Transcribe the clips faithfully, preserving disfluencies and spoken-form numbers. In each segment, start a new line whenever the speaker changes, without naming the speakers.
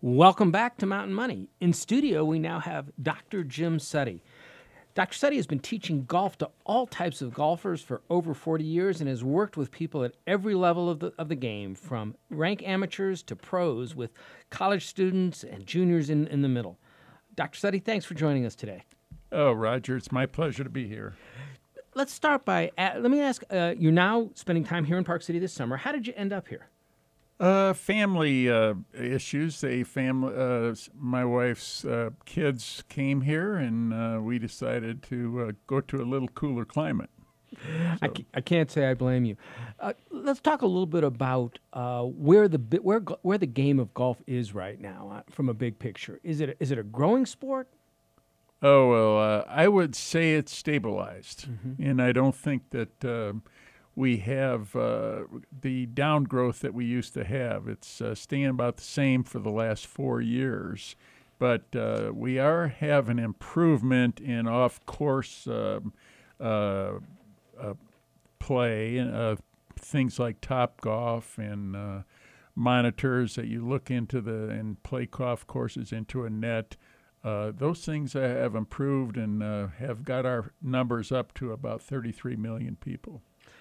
Welcome back to Mountain Money. In studio, we now have Doctor Jim Suttie. Doctor Suttie has been teaching golf to all types of golfers for over forty years and has worked with people at every level of the of the game, from rank amateurs to pros, with college students and juniors in, in the middle. Doctor Suttie, thanks for joining us today.
Oh, Roger, it's my pleasure to be here.
Let's start by, uh, let me ask, uh, you're now spending time here in Park City this summer. How did you end up here?
Uh, family uh, issues. A family. Uh, my wife's uh, kids came here, and uh, we decided to uh, go to a little cooler climate. So.
I, c- I can't say I blame you. Uh, let's talk a little bit about uh, where the bi- where go- where the game of golf is right now, uh, from a big picture. Is it a, is it a growing sport?
Oh well, uh, I would say it's stabilized,
Mm-hmm.
and I don't think that. Uh, We have uh, the downgrowth that we used to have. It's uh, staying about the same for the last four years. But uh, we are having improvement in off-course uh, uh, uh, play, uh, things like Top Golf and uh, monitors that you look into the and play golf courses into a net. Uh, those things have improved and uh, have got our numbers up to about thirty-three million people.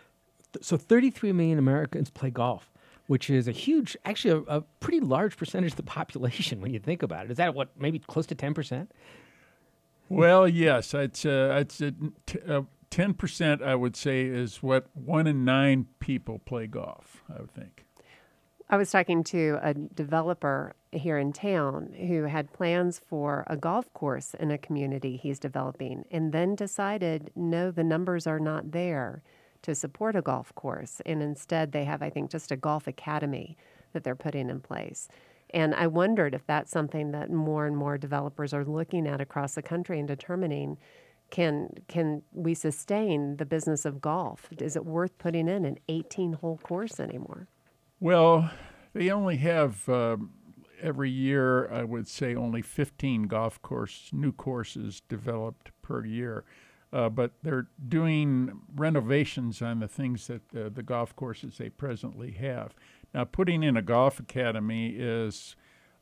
So thirty-three million Americans play golf, which is a huge, actually a, a pretty large percentage of the population when you think about it. Is that what, maybe close to ten percent?
Well, yes, it's uh, it's uh, t- uh, ten percent. I would say is what one in nine people play golf. I would think.
I was talking to a developer here in town who had plans for a golf course in a community he's developing, and then decided, no, the numbers are not there to support a golf course. And instead they have, I think, just a golf academy that they're putting in place. And I wondered if that's something that more and more developers are looking at across the country and determining, can can we sustain the business of golf? Is it worth putting in an eighteen-hole course anymore?
Well, they only have um, every year, I would say, only fifteen golf course new courses developed per year. Uh, but they're doing renovations on the things that uh, the golf courses they presently have. Now, putting in a golf academy is,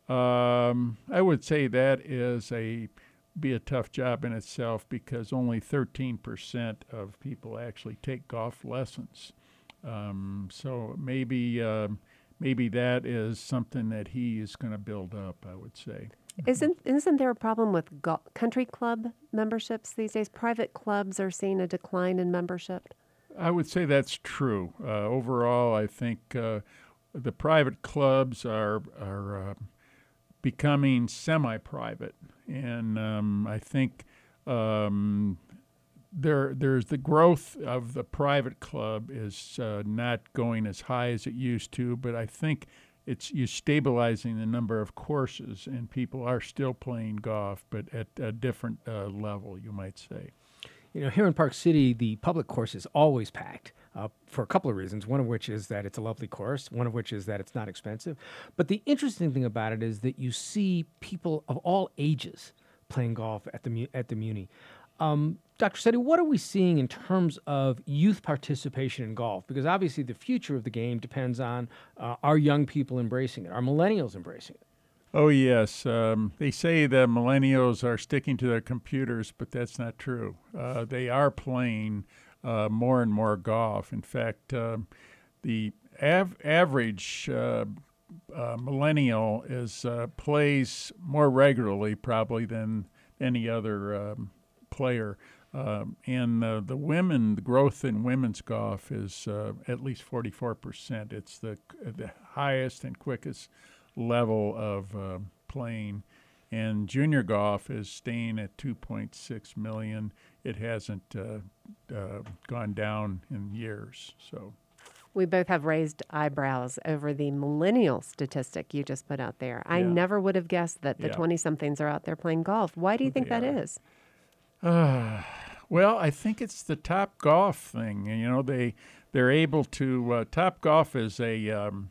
um, I would say that is a be a tough job in itself, because only thirteen percent of people actually take golf lessons. Um, so maybe uh, maybe that is something that he is going to build up, I would say.
Isn't isn't there a problem with go- country club memberships these days? Private clubs are seeing a decline in membership.
I would say that's true. Uh, overall, I think uh, the private clubs are are uh, becoming semi-private, and um, I think um, there there's the growth of the private club is uh, not going as high as it used to, but I think it's you're stabilizing the number of courses, and people are still playing golf, but at a different uh, level, you might say.
You know, here in Park City, the public course is always packed uh, for a couple of reasons, one of which is that it's a lovely course, one of which is that it's not expensive. But the interesting thing about it is that you see people of all ages playing golf at the mu- at the Muni. Um, Doctor Suttie, what are we seeing in terms of youth participation in golf? Because obviously the future of the game depends on uh, our young people embracing it, our millennials embracing it.
Oh, yes. Um, they say that millennials are sticking to their computers, but that's not true. Uh, they are playing uh, more and more golf. In fact, um, the av- average uh, uh, millennial is uh, plays more regularly probably than any other um, player. Um, and uh, the women, the growth in women's golf is uh, at least forty-four percent. It's the the highest and quickest level of uh, playing. And junior golf is staying at two point six million. It hasn't uh, uh, gone down in years. So
We both have raised eyebrows over the millennial statistic you just put out there. I
Yeah.
never would have guessed that the
Yeah.
twenty-somethings are out there playing golf. Why do you think
They
that
are.
is?
Uh, well, I think it's the Top Golf thing. You know, they they're able to. Uh, Top Golf is a um,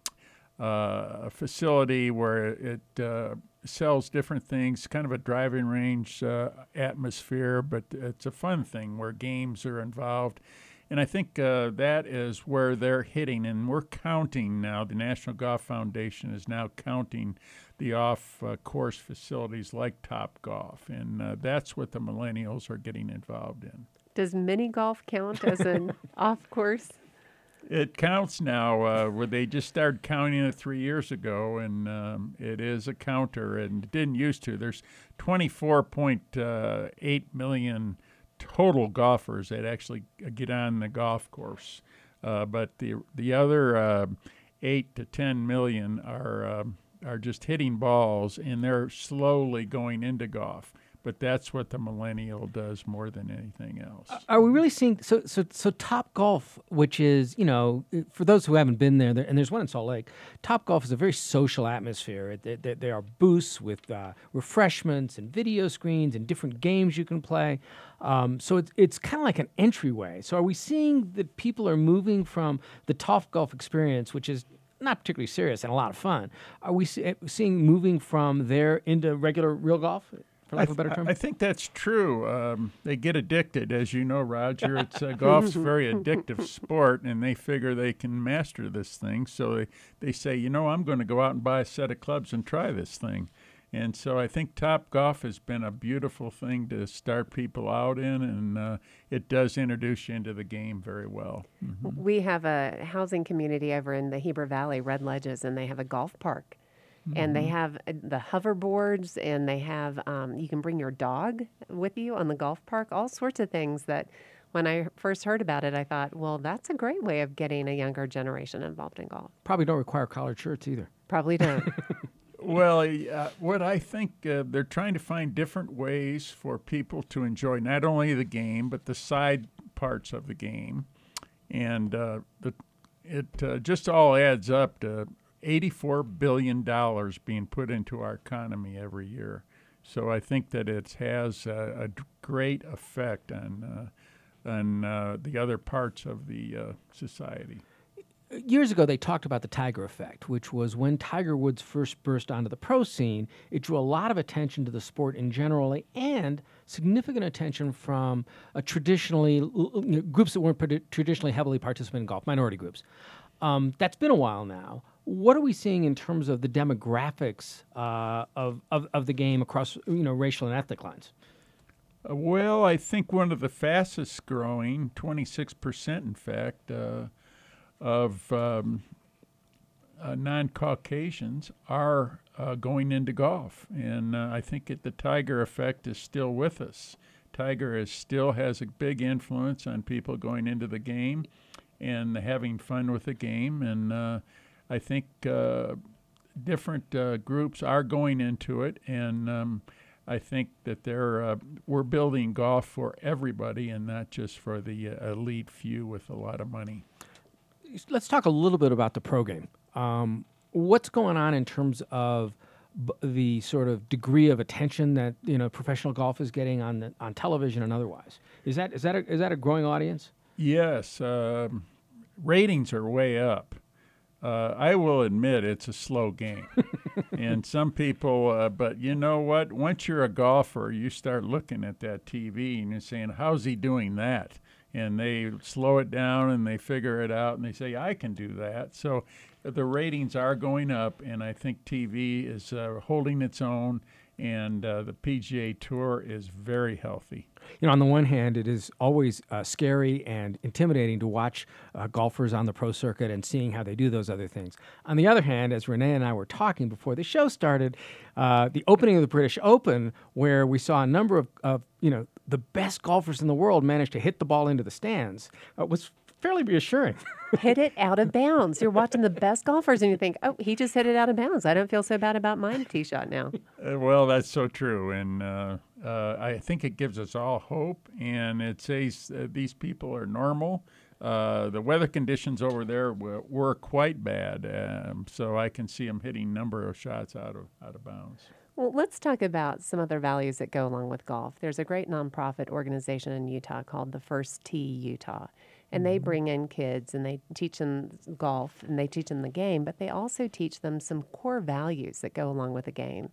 uh, a facility where it uh, sells different things, kind of a driving range uh, atmosphere, but it's a fun thing where games are involved. And I think uh, that is where they're hitting, and we're counting now. The National Golf Foundation is now counting the off-course facilities like Top Golf, and uh, that's what the millennials are getting involved in.
Does mini golf count as an off course?
It counts now. Uh, where they just started counting it three years ago, and um, it is a counter, and it didn't used to. There's twenty-four point eight million total golfers that actually get on the golf course, uh, but the the other uh, eight to ten million are uh, are just hitting balls, and they're slowly going into golf. But that's what the millennial does more than anything else.
Are we really seeing so so so Top Golf, which is, you know, for those who haven't been there, there and there's one in Salt Lake. Top Golf is a very social atmosphere. It, there, there are booths with uh, refreshments and video screens and different games you can play. Um, so it's it's kind of like an entryway. So are we seeing that people are moving from the Top Golf experience, which is not particularly serious and a lot of fun? Are we see, seeing moving from there into regular real golf? For lack of a better term?
I think that's true. Um, they get addicted, as you know, Roger. It's uh, golf's a very addictive sport, and they figure they can master this thing. So they, they say, you know, I'm going to go out and buy a set of clubs and try this thing. And so I think Top Golf has been a beautiful thing to start people out in, and uh, it does introduce you into the game very well. Mm-hmm.
We have a housing community over in the Heber Valley, Red Ledges, and they have a golf park. And they have the hoverboards, and they have, um, you can bring your dog with you on the golf park, all sorts of things that when I first heard about it, I thought, well, that's a great way of getting a younger generation involved in golf.
Probably don't require collared shirts either.
Probably don't.
Well, uh, what I think uh, they're trying to find different ways for people to enjoy not only the game, but the side parts of the game. And uh, the, it uh, just all adds up to eighty-four billion dollars being put into our economy every year. So I think that it has a, a great effect on uh, on uh, the other parts of the uh, society.
Years ago, they talked about the Tiger effect, which was when Tiger Woods first burst onto the pro scene, it drew a lot of attention to the sport in general and significant attention from a traditionally you know, groups that weren't traditionally heavily participating in golf, minority groups. Um, that's been a while now. What are we seeing in terms of the demographics uh, of, of of the game across you know racial and ethnic lines?
Uh, well, I think one of the fastest growing, twenty-six percent in fact, uh, of um, uh, non-Caucasians are uh, going into golf. And uh, I think it, the Tiger effect is still with us. Tiger is still has a big influence on people going into the game and having fun with the game. And uh, I think uh, different uh, groups are going into it, and um, I think that they're uh, we're building golf for everybody and not just for the uh, elite few with a lot of money.
Let's talk a little bit about the pro game. Um, what's going on in terms of b- the sort of degree of attention that you know professional golf is getting on the, on television and otherwise? Is that is that a, is that a growing audience?
Yes, um, ratings are way up. Uh, I will admit it's a slow game. And some people, uh, but you know what? Once you're a golfer, you start looking at that T V and you're saying, how's he doing that? And they slow it down and they figure it out and they say, I can do that. So the ratings are going up, and I think T V is uh, holding its own, and uh, the P G A Tour is very healthy.
You know, on the one hand, it is always uh, scary and intimidating to watch uh, golfers on the pro circuit and seeing how they do those other things. On the other hand, as Renee and I were talking before the show started, uh, the opening of the British Open, where we saw a number of, of you know, the best golfers in the world manage to hit the ball into the stands, uh, was fairly reassuring.
Hit it out of bounds. You're watching the best golfers and you think, oh, he just hit it out of bounds. I don't feel so bad about my tee shot now.
Uh, well, that's so true. And uh, uh, I think it gives us all hope. And it says uh, these people are normal. Uh, the weather conditions over there were, were quite bad. Um, so I can see them hitting a number of shots out of out of bounds.
Well, let's talk about some other values that go along with golf. There's a great nonprofit organization in Utah called the First Tee Utah. And they bring in kids and they teach them golf and they teach them the game, but they also teach them some core values that go along with the game.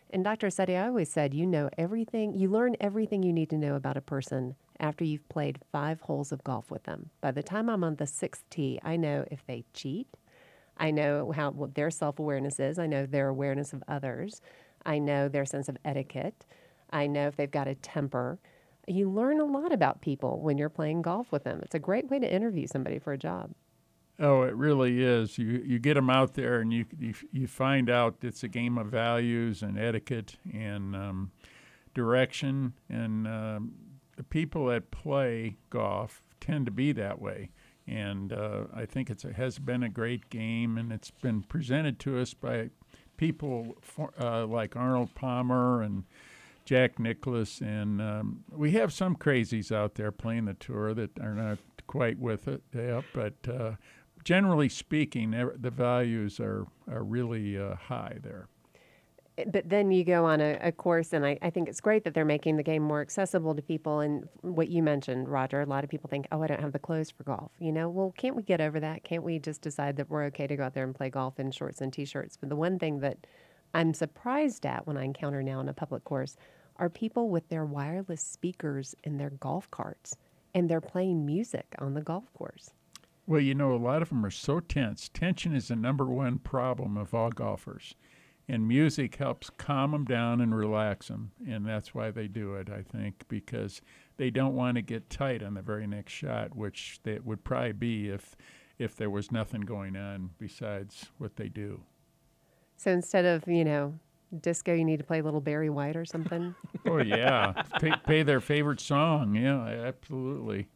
And Doctor Seti, I always said, you know everything, you learn everything you need to know about a person after you've played five holes of golf with them. By the time I'm on the sixth tee, I know if they cheat. I know how what their self-awareness is. I know their awareness of others. I know their sense of etiquette. I know if they've got a temper. You learn a lot about people when you're playing golf with them. It's a great way to interview somebody for a job.
Oh, it really is. You you get them out there, and you you, you find out it's a game of values and etiquette and um, direction. And um, the people that play golf tend to be that way. And uh, I think it's a, has been a great game, and it's been presented to us by people for, uh, like Arnold Palmer and Jack Nicklaus. And um, we have some crazies out there playing the tour that are not quite with it. Yeah, but uh, generally speaking, the values are, are really uh, high there.
But then you go on a, a course, and I, I think it's great that they're making the game more accessible to people. And what you mentioned, Roger, a lot of people think, oh, I don't have the clothes for golf. You know, well, can't we get over that? Can't we just decide that we're okay to go out there and play golf in shorts and T-shirts? But the one thing that I'm surprised at when I encounter now on a public course are people with their wireless speakers in their golf carts, and they're playing music on the golf course.
Well, you know, a lot of them are so tense. Tension is the number one problem of all golfers. And music helps calm them down and relax them, and that's why they do it, I think, because they don't want to get tight on the very next shot, which they would probably be if if there was nothing going on besides what they do.
So instead of, you know, disco, you need to play a little Barry White or something?
Oh, yeah. pay, pay their favorite song. Yeah, absolutely.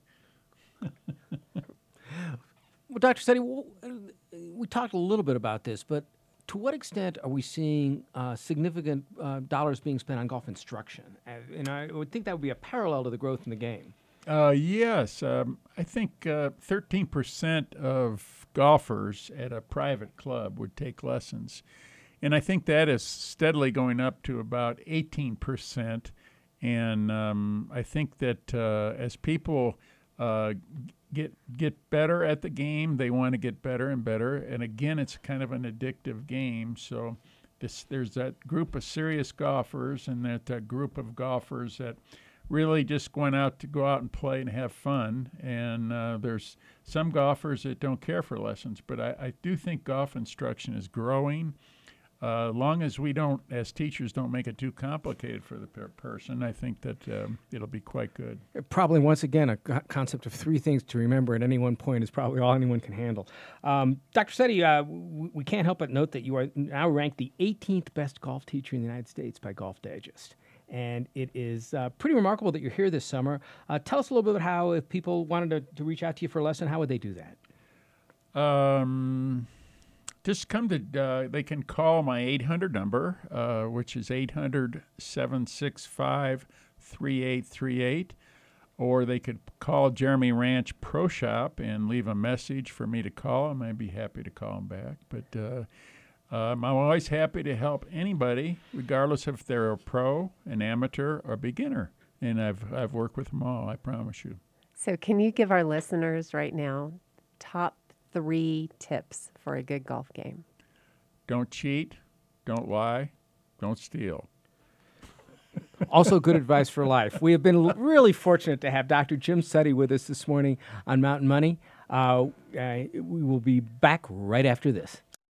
Well, Doctor Seti, we talked a little bit about this, but to what extent are we seeing uh, significant uh, dollars being spent on golf instruction? Uh, and I would think that would be a parallel to the growth in the game.
Uh, yes. Um, I think uh, thirteen percent of golfers at a private club would take lessons. And I think that is steadily going up to about eighteen percent. And um, I think that uh, as people uh, get get better at the game, they want to get better and better. And again, it's kind of an addictive game. So this, there's that group of serious golfers and that, that group of golfers that really just went out to go out and play and have fun. And uh, there's some golfers that don't care for lessons. But I, I do think golf instruction is growing. Uh, long as we don't, as teachers, don't make it too complicated for the per- person, I think that um, it'll be quite good.
Probably, once again, a co- concept of three things to remember at any one point is probably all anyone can handle. Um, Doctor Seti, uh, w- we can't help but note that you are now ranked the eighteenth best golf teacher in the United States by Golf Digest. And it is uh, pretty remarkable that you're here this summer. Uh, tell us a little bit about how, if people wanted to, to reach out to you for a lesson, how would they do that?
Um... Just come to, uh, they can call my eight hundred number, uh, which is eight hundred, seven six five, three eight three eight, or they could call Jeremy Ranch Pro Shop and leave a message for me to call them. I'd be happy to call them back. But uh, um, I'm always happy to help anybody, regardless if they're a pro, an amateur, or beginner. And I've, I've worked with them all, I promise you.
So can you give our listeners right now top three tips for a good golf game?
Don't cheat, don't lie, don't steal.
Also good advice for life. We have been l- really fortunate to have Doctor Jim Seti with us this morning on Mountain Money. Uh, uh, we will be back right after this.